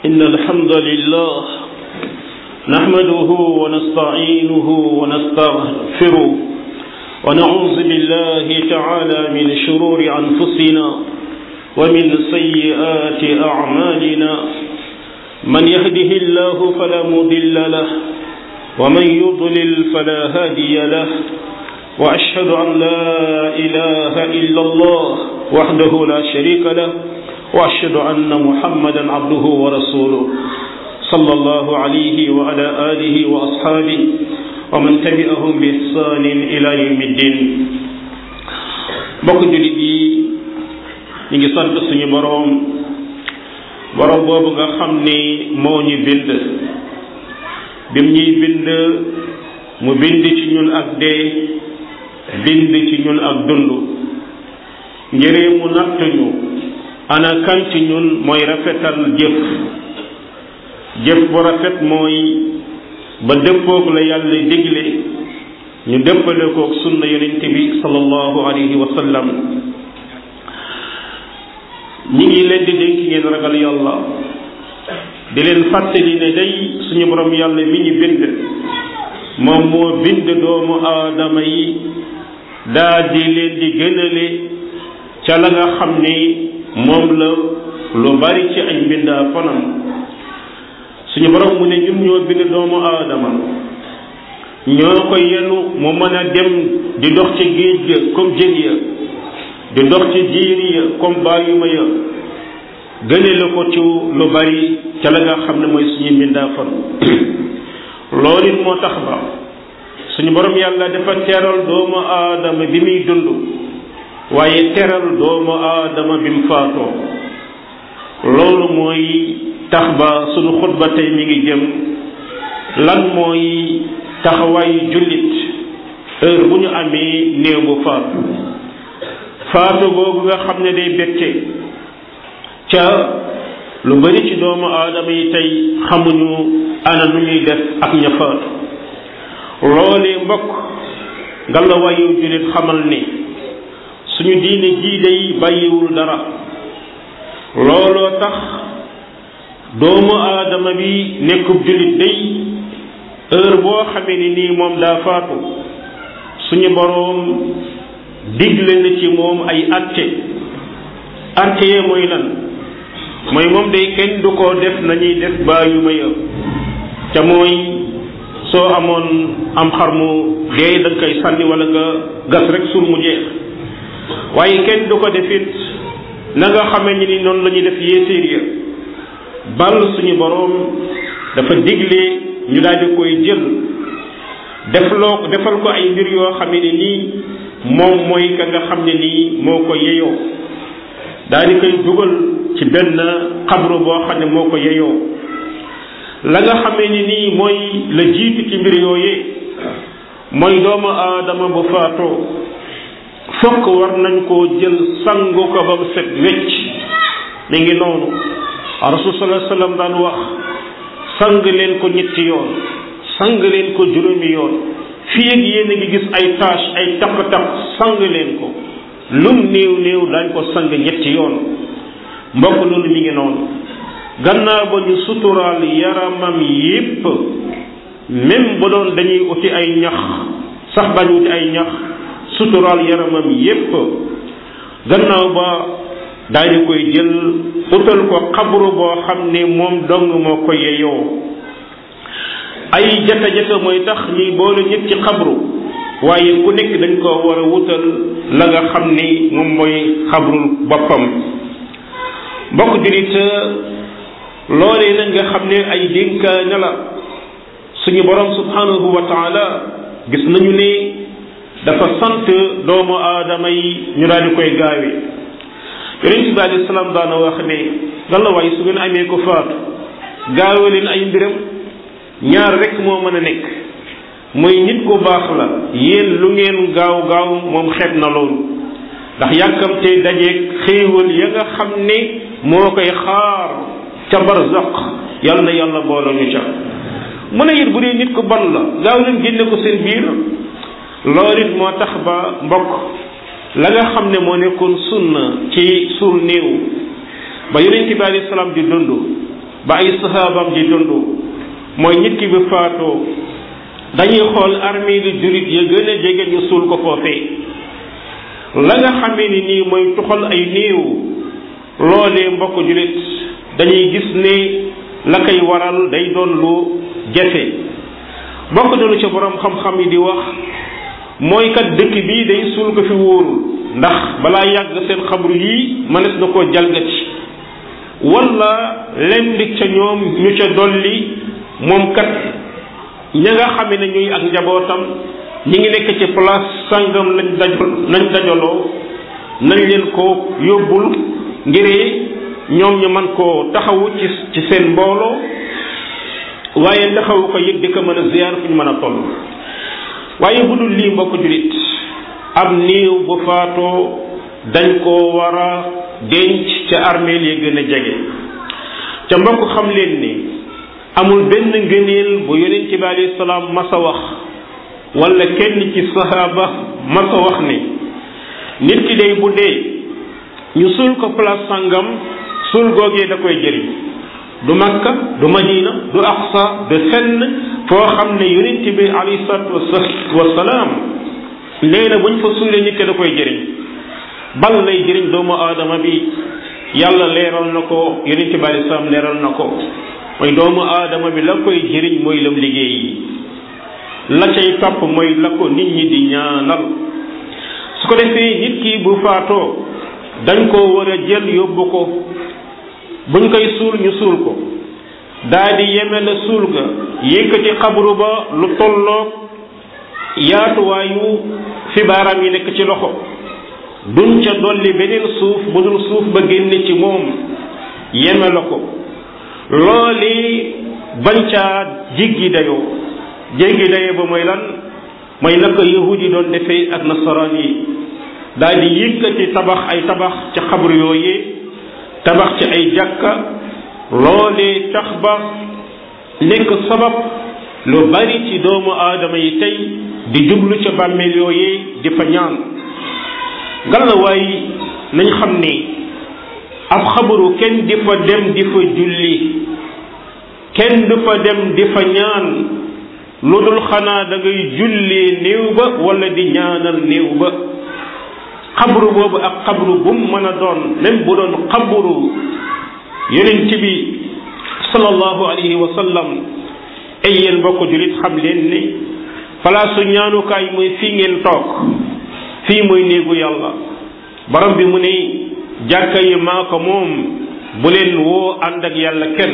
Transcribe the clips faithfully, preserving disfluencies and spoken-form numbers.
إن الحمد لله نحمده ونستعينه ونستغفره ونعوذ بالله تعالى من شرور أنفسنا ومن سيئات أعمالنا من يهده الله فلا مضل له ومن يضلل فلا هادي له وأشهد أن لا إله إلا الله وحده لا شريك له وأشهد أن محمدا عبده ورسوله صلى الله عليه وعلى آله وأصحابه ومن تبعهم بإحسان إلى يوم الدين mbokk jullit yi ñu ngi sant suñu boroom boroom boobu nga xam ni moo ñu bind bim ñuy bind mu bind ci ñun ak dee bind ci ñun ak dund njëree mu nattuñu ana kan ci ñun mooy rafetal jëf jëf bu rafet mooy ba dëppoog la yàlla digle ñu dëppale koog sunna yonent bi sallallahu alayhi wa sallam ñi ngi leen di dénk ngeen ragal yàlla di leen fàttali ne day suñu borom yàlla mi ñu bind moom moo bind doomu aadama yi daa di leen di gënale ca la nga xam ni moom la lu bari ci ay mbindaa fanam suñu borom mu ne ñun ñoo bind doomu aadama ñoo ko yenu mu mën a dem di dox ci géej ga comme jën ya di dox ci jiiri ya comme bàyyuma ya gëne la ko ci lu bari ca la nga xam ne mooy suñu mbindaa fan loolu it moo tax ba suñu borom yàlla dafa teral doomu aadama bi muy dund waaye teral doomu aadama bi mu faatoo loolu mooy tax ba suñu xutba tey mi ngi jëm lan mooy taxawaayu jullit heure bu ñu amee néew bu faatu faatu googu nga xam ne day bette ca lu bari ci doomu aadama yi tey xamuñu ana nu ñuy def ak ña faatu loolee mbokk ngallawaayu jullit xamal ni suñu diine jii day bàyyiwul dara looloo tax doomu aadama bi nekkub jullit day heure boo xamee ni nii moom daa faatu suñu boroom digle na ci moom ay atte atte yee mooy lan mooy moom day kenn du ko def nañuy def bàyyu ma ya ca mooy soo amoon am xar mu dee da nga koy sànni wala nga gas rek suul mu jeex waaye kenn du ko defit na nga xamee ni ni noonu la ñuy def yéeséer ya bal suñu boroom dafa digle ñu daal di koy jël def loo defal ko ay mbir yoo xam ne nii moom mooy ka nga xam ne nii moo ko yeyoo daal di koy dugal ci benn xabru boo xam ne moo ko yeyoo la nga xamee ni nii mooy la jiitu ci mbir yooyee mooy doomu aadama bu faatoo fokk war nañ koo jël sangu ko ba mu set wecc mi ngi noonu rasul sallallahu alayhi wasallam daan wax sang leen ko ñetti yoon sang leen ko juróomi yoon fii ak yéen a ngi gis ay tache ay taq-taq sang leen ko lum néew néew dañ ko sang ñetti yoon mbokk loolu mi ngi noonu gannaaw ba ñu suturaal yaramam yépp même ba doon dañuy uti ay ñax sax bañ uti ay ñax suturaal yaramam yépp gannaaw ba daal di koy jël utal ko xabru boo xam ne moom dong moo ko yeyoo ay jata-jata mooy tax ñuy boole ñëpp ci xabru waaye ku nekk dañ ko war a wutal la nga xam ni moom mooy xabrul boppam mbokk jurit loolee nag nga xam ne ay dénkaane la suñu borom subhanahu wa taala gis nañu ne dafa sant doomu aadama yi ñu daal di koy gaawe yonent bi alayhi salaam daana wax ne lan la waaye su ngeen amee ko faatu gaawe leen ay mbiram ñaar rek moo mën a nekk mooy nit ku baax la yéen lu ngeen gaaw gaaw moom xeeb na loolu ndax yàkkamte dajeeg xéewal ya nga xam ne moo koy xaar ca barzaq yàlla na yàlla boole ñu ca mu ne it bu dee nit ku bon la gaaw leen génne ko seen biir loolu it moo tax ba mbokk la nga xam ne moo nekkoon sunna ci suul néew ba yonent bi alayhi salaam di dund ba ay sahaabam di dund mooy nit ki bi faatoo dañuy xool armée li jurit ya gën a jege ñu suul ko foofee la nga xamee ni nii mooy tuxal ay néew loolee mbokk julit dañuy gis ne la koy waral day doon lu jafe bokk na lu ca borom xam-xam yi di wax mooy kat dëkk bii day suul ko fi wóorul ndax balaa yàgg seen xabru yii mënees na koo jalgati wala leen di ca ñoom ñu ca dolli moom kat ña nga xame ne ñuy ak njabootam ñi ngi nekk ci place sangam lañ daj nañ dajaloo nañ leen ko yóbbul ngir ñoom ñu man koo taxawu ci ci seen mbooloo waaye taxawu ko yëg di ko mën a ziyaar fu ñu mën a toll waaye bu dul lii mbokk julit ab néew bu faatoo dañ koo war a denc ca armeel yi gën a jege ca mbokk xam leen ni amul benn ngëneel bu yonent bi alayhi salaam masa wax wala kenn ci sahaaba masa wax ni nit ki day bu dee ñu suul ko place sangam suul googee da koy jëriñ du Makka du Madina du Aqsa du fenn foo xam ne yonent bi alayhi salaatu wasalaam nee na buñ fa suulee nit ki da koy jëriñ bal lay jëriñ doomu aadama bi yàlla leeral na ko yonent bi alayhi salaam leeral na ko mooy doomu aadama bi la koy jëriñ mooy lam liggéey yi la cay topp mooy la ko nit ñi di ñaanal su ko defee nit ki bu faatoo dañ koo war a jël yóbbu ko buñ koy suul ñu suul ko daa di yeme la suul ga yëkkati xabru ba lu tolloog yaatuwaayu fi baaraam yi nekk ci loxo duñ ca dolli beneen suuf bu dul suuf ba génne ci moom yeme la ko looli bañ caa jéggi dayoo jéggi dayoo ba mooy lan mooy la ko yahudi doon defee ak nasaraan yi daal di yëkkati tabax ay tabax ci xabru yooyee tabax ci ay jàkka loolee tax ba nekk sabab lu bari ci doomu aadama yi tey di jublu ca bàmmeel yooyee di fa ñaan ngalawaay nañ xam ni ab xabru kenn di fa dem di fa julli kenn du fa dem di fa ñaan lu dul xanaa da ngay jullee néew ba wala di ñaanal néew ba xabru boobu ak xabru bu mu mën a doon même bu doon xabru yonent bi sallallahu alayhi wa sallam ay yéen mbokk julit xam leen ni palaasu ñaanukaay mooy fii ngeen toog fii mooy néegu yàlla borom bi mu ne jàkka yi maa ko moom bu leen woo ànd ak yàlla kenn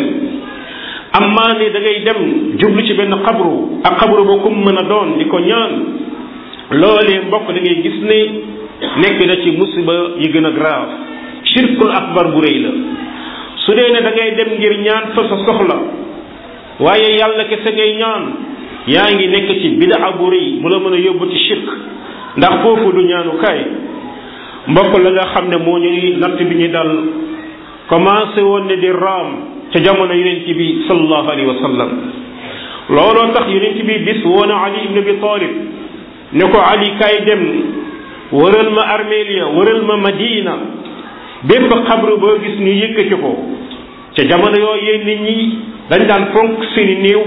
amaa ne da ngay dem jublu ci benn xabru ak xabru ba kum mën a doon di ko ñaan loolee mbokk da ngay gis ne nekk na ci musiba yi gën a grave shirkul akbar bu rëy la su dee ne da ngay dem ngir ñaan fa sa soxla waaye yàlla kese ngay ñaan yaa ngi nekk ci bidaa bu rëy mu la mën a yóbbu ci shirk ndax foofu du ñaanukaay mbokk la nga xam ne moo ñuy natt bi ñu dal commencé woon ne di raam ca jamono yonent bi sallallahu alayhi wa sallam looloo tax yonent bi bis woon Ali ibn Abi Talib ne ko Ali kaay dem wëral ma armelia wëral ma Madina bépp xabru boo gis ñu yëkkati ko ca jamono yooyu nit ñi dañ daan fonk seeni néew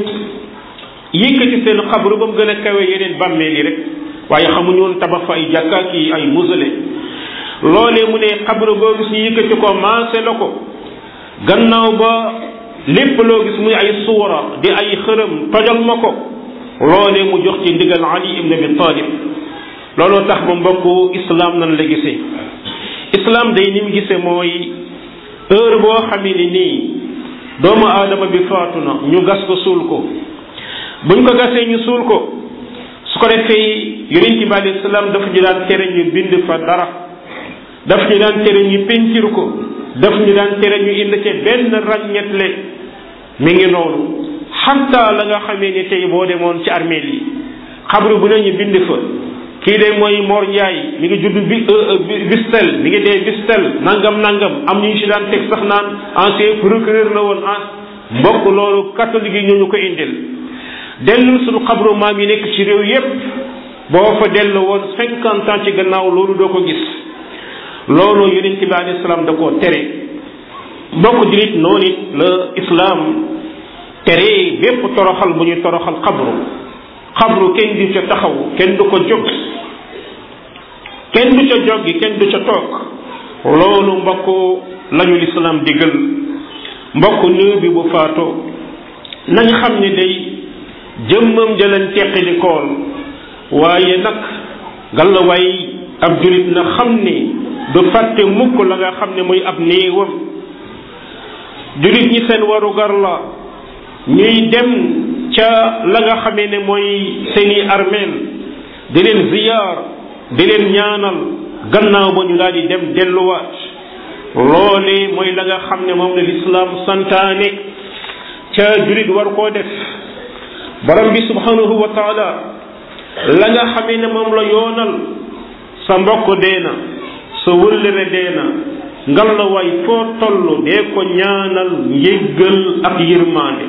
yëkkati seen xabru ba mu gën a kawe yeneen bàmmeel yi rek waaye xamuñu woon tabax fa ay jàkka ki ay musale loolee mu ne xabru boo gis ñu yëkkati ko maase la ko gannaaw ba lépp loo gis muy ay suura di ay xërëm tojal ma ko loolee mu jox ci ndigal Ali ibn Abi Talib looloo tax ba mbokku islam nan la gisee islam day ni mu gisee mooy heure boo xamee ni nii doomu aadama bi faatu na ñu gas ko suul ko buñ ko gasee ñu suul ko su ko defee yonent bi alayhi salaam dafa ñu daan tere ñu bind fa dara daf ñu daan tere ñu pentir ko daf ñu daan tere ñu indi ci benn ràññetle mi ngi noonu xatta la nga xamee ni tey boo demoon ci armeel yi xabru bu ne ñu bind fa kii de mooy Mor Ndiaye mi ngi judd bi bistel mi ngi dee bistel nangam nangam am ñu si daan teg sax naan ancien procureur la woon ah mbokk loolu catholique yi ñoo ñu ko indil dellul suñu xabru maam yi nekk ci réew yépp boo fa dellu woon cinquante ans ci gannaaw loolu doo ko gis loolu yonent bi alayhi salaam da koo tere mbokk julit noonu it la islaam tere bépp toroxal bu ñu toroxal xabru xabru kenn du ca taxaw kenn du ko jóg kenn du ca joggi kenn du ca toog loolu mbokk lañu lislaam digal mbokk néew bi bu faatoo nañ xam ne day jëmmam jëlan teqali kool waaye nag gàllawaay ab julit na xam ne du fàtte mukk la nga xam ne mooy ab néewam julit ñi seen warugar la ñuy dem ca la nga xamee ne mooy seeni armeel di leen ziyaar di leen ñaanal gannaaw ba ñu daal di dem delluwaat loole mooy la nga xam ne moom la lislaam santaane ca julit war koo def borom bi subhanahu wa taala la nga xamee ne moom la yoonal sa mbokk dee na sa wëllëre dee na ngal la waay foo toll dee ko ñaanal njéggal ak yërmaande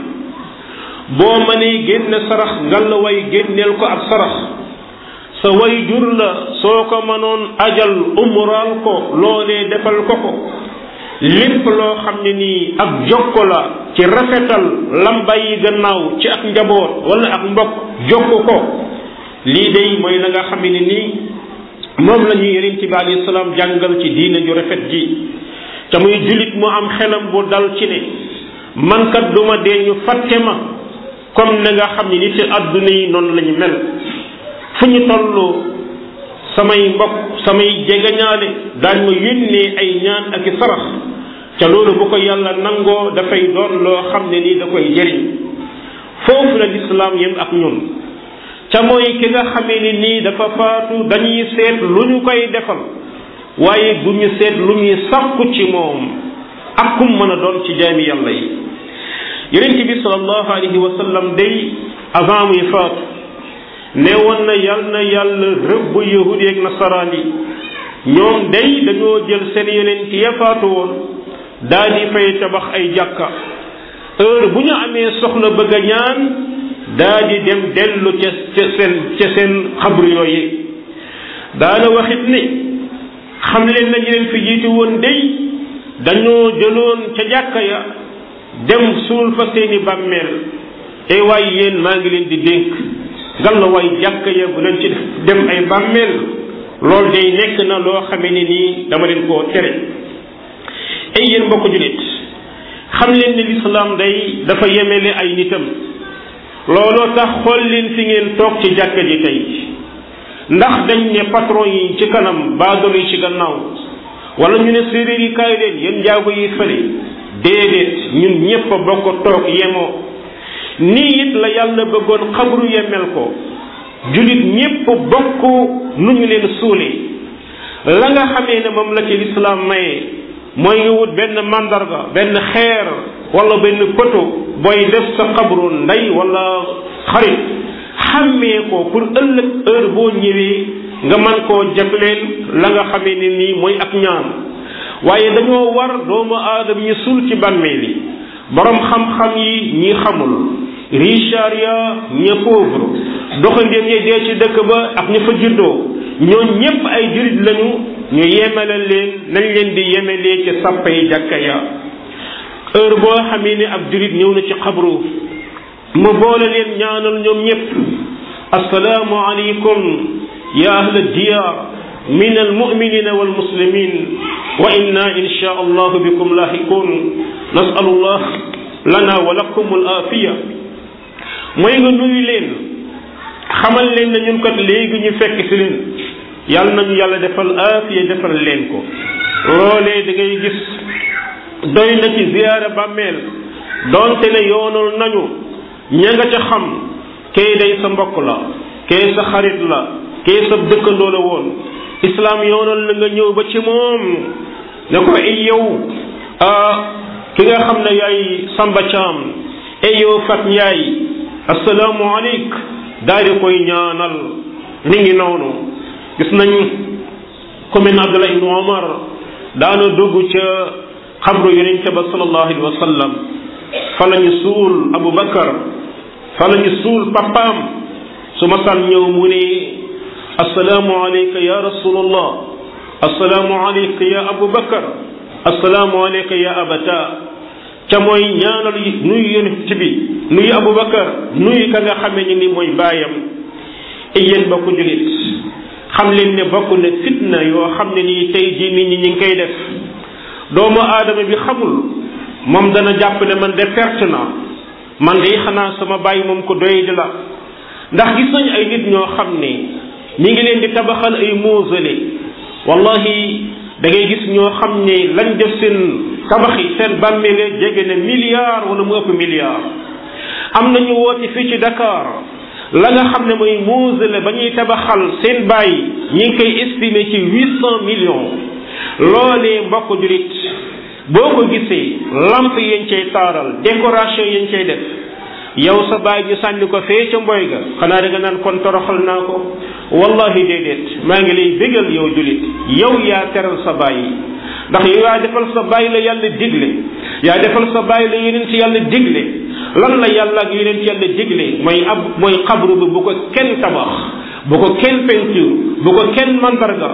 boo mënee génne sarax ngal la waay génneel ko ab sarax sa way jur la soo ko mënoon ajal umraal ko loolee defal ko ko lépp loo xam ne nii ak jokko la ci rafetal lam bàyyi gannaaw ci ak njaboot wala ak mbokk jokko ko lii day mooy la nga xam ne nii moom la ñuy yonent bi alayhi salaam jàngal ci diina ju rafet ji te muy jullit mu am xelam bu dal ci ne man kat duma dee ñu fàtte ma comme na nga xam ne nit ci àdduna yi noonu la ñu mel fu ñu toll samay mbokk samay jegeñaale daañ ma yónnee ay ñaan ak i sarax ca loolu bu ko yàlla nangoo dafay doon loo xam ne nii da koy jëriñ foofu la lislaam yem ak ñun ca mooy ki nga xamee ni nii dafa faatu dañuy seet lu ñu koy defal waaye du ñu seet lu ñuy sàkku ci moom ak kum mën a doon ci jaami yàlla yi yonent bi sallallahu alayhi wa sallam day avant muy faatu ne woon na yal na yàlla rëbb yahudi ak nasaraan yi ñoom day dañoo jël seen yonent ya faatu woon daal di fay tabax ay jàkka heure bu ñu amee soxla bëgg a ñaan daa di dem dellu ca ca seen ca seen xabru yooyu daana waxit ni xam leen na ñu leen fi jiitu woon day dañoo jëloon ca jàkka ya dem suul fa seeni bàmmeel ay waay yéen maa ngi leen di dénk ngalla waay jàkka ya bu leen ci dem ay bàmmeel loolu day nekk na loo xamee ni nii dama leen koo tere ay yéen mbokk julit xam leen ne lislaam day dafa yemele ay nitam looloo tax xool leen fi ngeen toog ci jàkka ji tey ndax dañ ne patron yi ci kanam baadoolo yi ci gannaaw wala ñu ne séeréer yi kaay leen yéen njaago yi fële déedéet ñun ñépp a bokk toog yemoo nii it la yàlla bëggoon xabru yemel ko julit ñépp bokk nu ñu leen suule la nga xamee ne moom la ci lislaam maye mooy nga wut benn mandarga benn xeer wala benn poto booy def sa xabru ndey wala xarit xàmmee ko pour ëllëg heure boo ñëwee nga man koo jagleel la nga xamee ne nii mooy ak ñaan waaye dañoo war doomu aadama ñu suul ci bàmmeel yi borom xam-xam yi ñi xamul richard ya ña pauvre doxandéem ya dee ci dëkk ba ak ña fa juddoo ñoo ñépp ay jurit lañu ñu yemale leen nañ leen di yemelee ci sàppa yi jàkka ya heure boo xamee ne ab jurit ñëw na ci xabru mu boole leen ñaanal ñoom ñépp assalaamu aleykum ya ahla diyaar min almuminina walmuslimin wa inna insha allahu bikum lahiqun nasalullah lana wa lakum alafiya mooy nga nuyu leen xamal leen na ñun kat léegi ñu fekk si leen yàlla nañu yàlla defal aafiya defal leen ko loolee da ngay gis doy na ci ziyaara bàmmeel doonte ne yoonal nañu ña nga ca xam kay day sa mbokk la kay sa xarit la kay sa dëkkandoo la woon islaam yoonal na nga ñëw ba ci moom ne ko ay yow ki nga xam ne yaay Samba Caam ay yow Fat Njaay assalaamu aleyk daal di koy ñaanal mi ngi noonu gis nañ ku mel ne Abdullah ibn Omar daana dugg ca xabru yonent ba sallallahu alayhi wa sallam fa la ñu suul Abu Bakar fa la ñu suul papaam su ma saan ñëw mu ne assalaamu alayka ya rasulallah assalaamu alayka ya Abu Bakar assalaamu alayka ya abata ca mooy ñaanal nuyu yonent bi nuyu Abubakar nuyu ka nga xamee ni ni mooy baayam ay yéen bokk julit xam leen ne bokk na fitna yoo xam ne nii tey jii nit ñi ñi ngi koy def doomu aadama bi xamul moom dana jàpp ne man de perte na man de xanaa sama bàyyi moom ko doy di la ndax gis nañ ay nit ñoo xam ne ñi ngi leen di tabaxal ay mausolée wallahi da ngay gis ñoo xam ne lañ def seen tabax yi seen bàmmeele jege na milliard wala mu ëpp milliard am nañu woote fii ci Dakar la nga xam ne mooy mausolée ba ñuy tabaxal seen bàyyi ñi ngi koy estimé ci huit cent millions loolee mbokk julit boo ko gisee lampe yañ cay taaral décoration yañ cay def yow sa baay ñu sànni ko fee ca mboy ga xanaa da nga naan kon toroxal naa ko wallahi déedéet maa ngi lay bégal yow julit yow yaa teral sa baay ndax yow yaa defal sa baay la yàlla digle yaa defal sa baay la yeneen ci yàlla digle lan la yàlla ak yeneen ci yàlla digle mooy ab mooy xabru bi bu ko kenn tabax bu ko kenn peinture bu ko kenn mandarga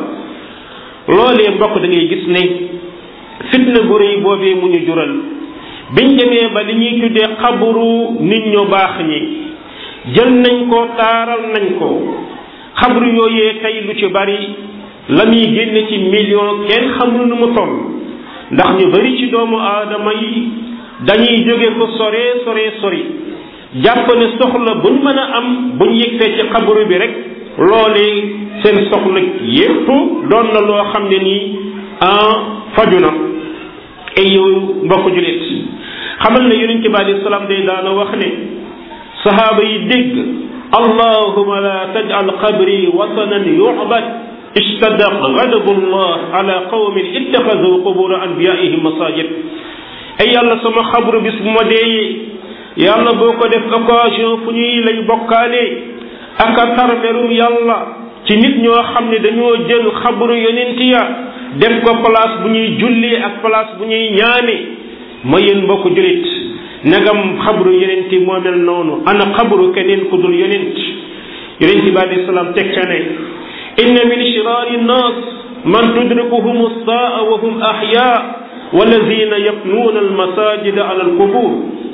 loolee mbokk da ngay gis ne fitna bu rëy boobee mu ñu jural biñ demee ba li ñuy tuddee xabru nit ñu baax ñi jël nañ ko taaral nañ ko xabru yooyee tey lu ci bari la muy génne ci million kenn xamul nu mu toll ndax ñu bari ci doomu aadama yi dañuy jóge ko sore sore sori jàpp ne soxla buñ mën a am buñ yëgsee ci xabru bi rek loolee seen soxla yépp doon na loo xam ne nii en faju na ay yow mbokk julit xamal ne yonent bi alayhi salaam day daana wax ne sahaaba yi dégg allahuma la taj'al qabri watanan yu'bad ishtadda ghadabullah ala qawmin ittakhadhu qubur anbiya'ihim masajid ay yàlla sama xabru bis bu ma deeyee yàlla boo ko def occasion fu ñuy lay bokkaale ak a tarmerum yàlla ci nit ñoo xam ne dañoo jël xabru yonent ya def ko place bu ñuy julli ak place bu ñuy ñaane ma yéen mbokk julit nagam xabru yonent moo mel noonu ana xabru keneen ku dul yonent yonent bi alayhi salaam teg ca ne inna min shiraari nnaas man tudrikuhum as-saa wa hum ahyaa walladina yabnuuna almasajida ala alqubur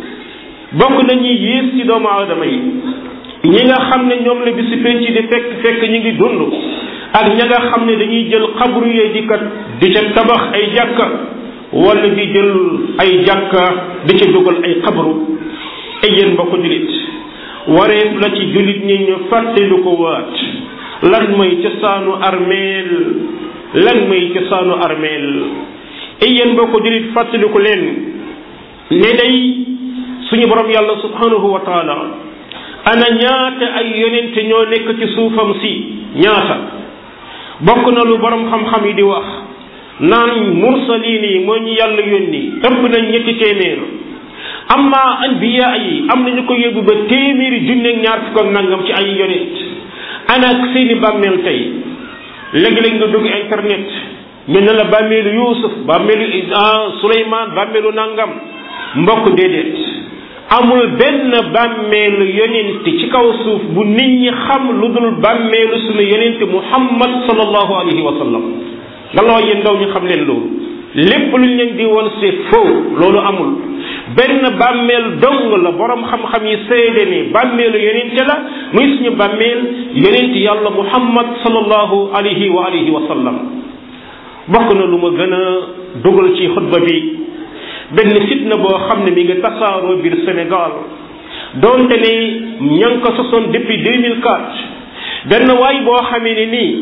bokk nañuy yées ci doomu aadama yi ñi nga xam ne ñoom la bisi penc di fekk fekk ñi ngi dund ak ña nga xam ne dañuy jël xabru yee di kat di ca tabax ay jàkka wala di jël ay jàkka di ca dugal ay xabru ay yéen mbokk julit wareef la ci julit ñi ñu fàttelu ko waat lan mooy cosaanu armeel lan mooy cosaanu armeel ay yéen mbokk julit fàttelu ko leen ne day suñu borom yàlla subhanahu wa taala ana ñaata ay yonent ñoo nekk ci suufam si ñaata bokk na lu borom xam-xam yi di wax naan mursaliin yi moo ñu yàlla yónni ëpp nañ ñetti téeméer amma anbiya yi am nañu ko yóbbu ba téeméeri junneeg ñaar fukk ak nangam ci ay yonent ana ak seeni bàmmeel tey léegi-léegi nga dugg internet ñu ne la bàmmeelu Yuusuf bàmmeelu Suleymaan bàmmeelu nangam mbokk déedéet amul benn bàmmeelu yonent ci kaw suuf bu nit ñi xam lu dul bàmmeelu sunu yonent Muhammad sallallahu alayhi wa sallam nga la wax yéen ndaw ñu xam leen loolu lépp lu ñu leen di woon c'est faux loolu amul benn bàmmeel dong la borom xam-xam yi seede ni bàmmeelu yonent la muy suñu bàmmeel yonent yàlla Muhammad sallallahu alayhi wa alihi wa sallam bokk na lu ma gën a dugal ci xutba bi benn fitna boo xam ne mi nga tasaaroo biir Sénégal doonte ne ña ngi ko sosoon depuis deux mille quatre benn waay boo xamee ne nii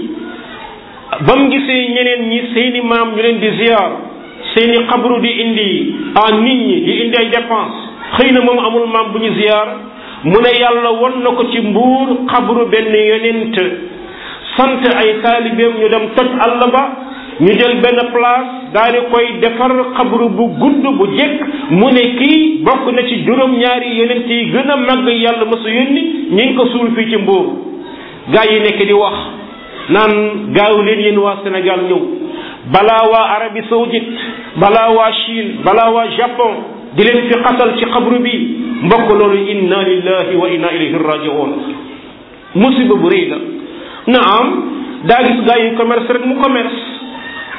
ba mu gisee ñeneen ñi seeni maam ñu leen di ziar seeni xabru di indi en nit ñi di indi ay dépense xëy na moom amul maam bu ñu ziar mu ne yàlla won na ko ci mbuur xabru benn yonent sant ay taalibeem ñu dem toj àll ba ñu jël benn place daal di koy defar xabru bu gudd bu jekk mu ne kii bokk na ci juróom-ñaari yonent yi gën a màgg yàlla mësu yónni ñi ngi ko suul fii ci mbuur gaa yi nekk di wax naan gaaw leen yéen waa Sénégal ñëw balaa waa Arabie Saoudite balaa waa Chine balaa waa Japon di leen fi xatal ci xabru bi mbokk loolu inna lillahi wa inna ilayhi raji'un musiba bu rëy la naam daa gis gaa yi commerce rek mu commerce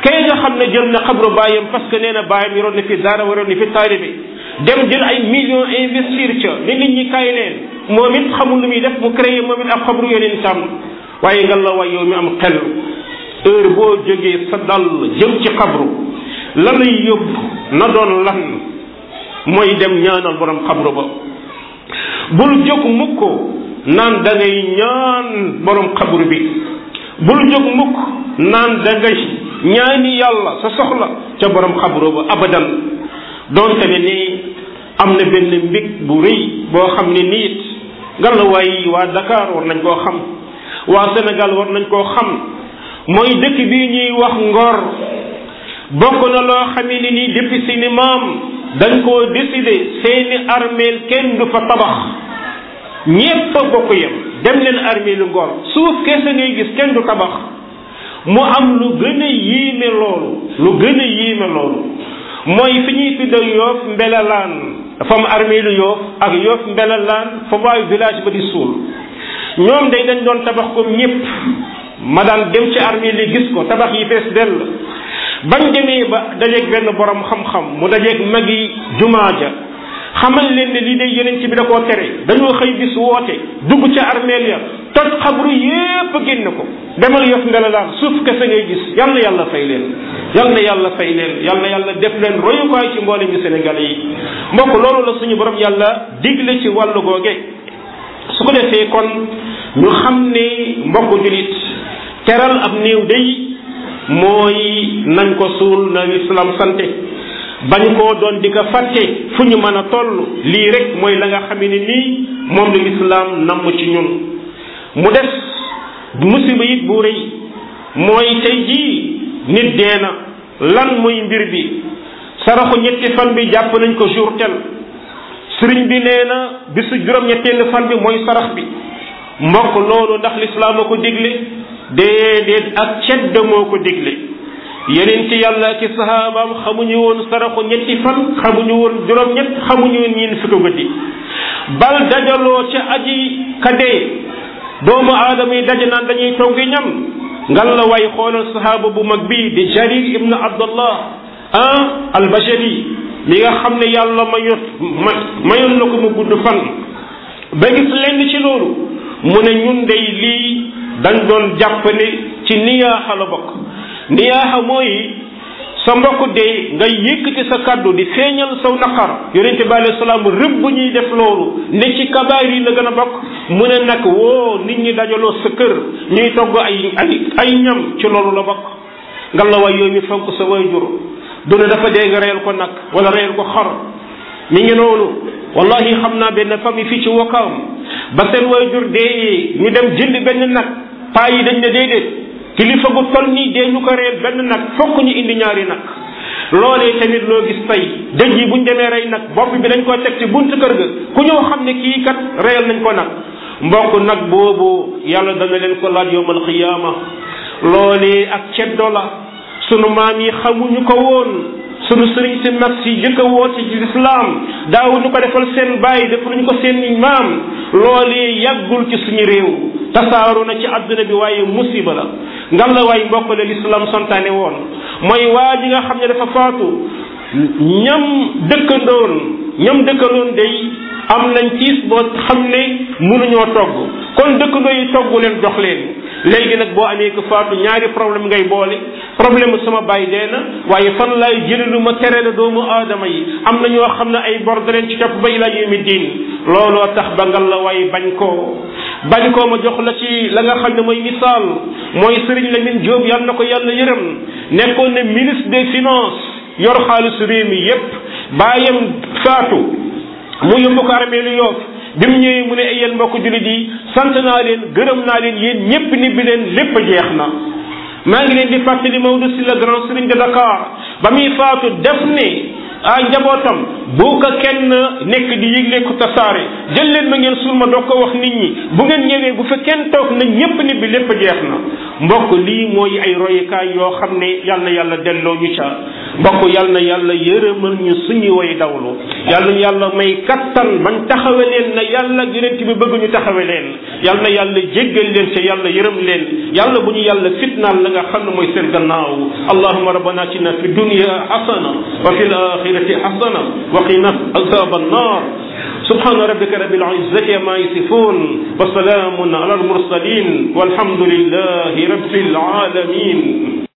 kay nga xam ne jël na xabru baayam parce que nee na baayam yoroon na fi dara waroon na fi taalibe dem jël ay millions investir ca ne nit ñi kaay leen moom it xamul lu muy def mu créé moom it ab xabru yeneen tam waaye nga la way yow mi am xel heure boo jógee sa dal jëm ci xabru la lay yóbbu na doon lan mooy dem ñaanal borom xabru ba bul jóg mukk naan da ngay ñaan borom xabru bi bul jóg mukk naan da ngay ñaani yàlla sa soxla ca borom xabru ba abadan doonte ne ni am na benn mbig bu rëy boo xam ne niit nga la waay waa Dakar war nañ koo xam waa Sénégal war nañ koo xam mooy dëkk bii ñuy wax Ngor bokk na loo xamee ni nii depuis seeni maam dañ koo décider seeni armeel kenn du fa tabax ñépp a bokk yem dem leen armeelu Ngor suuf kese ngay gis kenn du tabax mu am lu gën a yéeme loolu lu gën a yéeme loolu mooy fi ñuy tudde Yoof Mbelelaan dafa am armeelu Yoof ak Yoof Mbelelaan fa waayu village ba di suul ñoom day dañ doon tabax comme ñépp ma daan dem ci armée li gis ko tabax yi fees dell bañ demee ba dajeeg benn borom xam-xam mu dajeeg magi jumaa ja xamal leen ne lii day yonent bi da koo tere dañoo xëy bis woote dugg ca armeel ya toj xabru yépp génn ko demal Yoff Mbelelaan suuf kese ngay gis yal na yàlla fay leen yal na yàlla fay leen yal na yàlla def leen royukaay ci mboolem ñu Sénégalais yi mbokk loolu la suñu borom yàlla digle ci wàllu googe su ko defee kon ñu xam ne mbokk julit teral ab néew day mooy nañ ko suul na islam sante bañ koo doon di ko fàtte fu ñu mën a toll lii rek mooy la nga xam ne nii moom la islam namm ci ñun mu des musiba it bu rëy mooy tey jii nit dee na lan mooy mbir bi saraxu ñetti fan bi jàpp nañ ko jour tel sëriñ bi nee na bisu juróom-ñetteelu fan bi mooy sarax bi mbokk loolu ndax lislaam a ko digle déedéet ak cedd moo ko digle yeneen ci yàlla ci sahabaam xamuñu woon saraxu ñetti fan xamuñu woon juróom-ñett xamuñu woon ñeen fi ko guddi bal dajaloo ca aji kadee doomu aadama yi daje naan dañuy toggi ñam ngal la way xoolal sahaaba bu mag bii di Jarir ibnu Abdullah ah al-Bajali mi nga xam ne yàlla mayot mayoon na ko mu gudd fan ba gis lenn ci loolu mu ne ñun dey lii dañ doon jàpp ne ci niyaaxa la bokk niyaaxa mooy sa mbokk de nga yëkkati sa kaddu di feeñal saw naqar yonente bi alayhi salaam rëbb ñuy def loolu ne ci kabaar yi la gën a bokk mu ne nag woo nit ñi dajaloo sa kër ñuy togg ay ay ay ñam ci loolu la bokk nga la way yooyu mi fonk sa waajur du ne dafa dee nga reyal ko nag wala reyal ko xar mi ngi noonu wallahi xam naa benn famille fii ci Wakaam ba seen waajur dee ñu dem jënd benn nag paa yi dañ ne déedéet kilifa gu toll nii dee ñu ko reyal benn nag fokk ñu indi ñaari nag loolee tamit loo gis tey dëj yi buñ demee rey nag bopp bi dañ ko teg ci buntu kër ga ku ñëw xam ne kii kat reyal nañ ko nag mbokk nag boobu yàlla dana leen ko laaj yawmal xiyaama loolee ak ceddo la sunu maam yi xamuñu ko woon sunu sëriñ si mag si jëkk a woote ci lislaam daawuñu ko defal seen bàyyi defaluñu ko seen maam loolee yàggul ci suñu réew tasaaru na ci àdduna bi waaye musiba la ngam la waay mbokk la lislaam santaane woon mooy waa ji nga xam ne dafa faatu ñam dëkkandoon ñam dëkkandoon day am nañ tiis boo xam ne mënuñoo togg kon dëkkandoo yi togg leen jox leen léegi nag boo amee ko faatu ñaari problème ngay boole problème sama baay dee na waaye fan laay jëlee lu ma tere la doomu aadama yi am na ñoo xam ne ay bor da leen ci topp ba ilaa yawmi diin looloo tax ba ngal la waaye bañ koo bañ koo ma jox la ci la nga xam ne mooy misaal mooy Serigne Lamine Diop yal na ko yàlla yërëm nekkoon ne ministre des finances yor xaalisu réew mi yépp baayam faatu mu yóbbu ko armée lu Yoff bi mu ñëwee mu ne ay yéen mbokk jullit yi sant naa leen gërëm naa leen yéen ñépp ni bi leen lépp jeex na maa ngi leen di fàttali Maodo si le grand serigne de Dakar ba muy faatu def ne ah njabootam bu ko kenn nekk di yëgle ko tasaare jël leen ma ngeen suul ma doo ko wax nit ñi bu ngeen ñëwee bu fa kenn toog na ñépp nit bi lépp jeex na mbokk lii mooy ay royukaay yoo xam ne yal na yàlla delloo ñu ca mbokk yal na yàlla yërëmal ñu suñu way dawlu yal na yàlla may kattan bañ taxawe leen na yàlla yonent bi bëgg ñu taxawe leen yal na yàlla jéggal leen ca yàlla yërëm leen yàlla bu ñu yàlla fitnaal la nga xam ne mooy seen gannaaw allahumma rabbana atina fi dunya hasana wa fil akhirati hasana wa qina azab an-nar subhana rabbika rabbil izzati amma yasifun wa salamun ala al mursalin walhamdulillahi rabbil alamin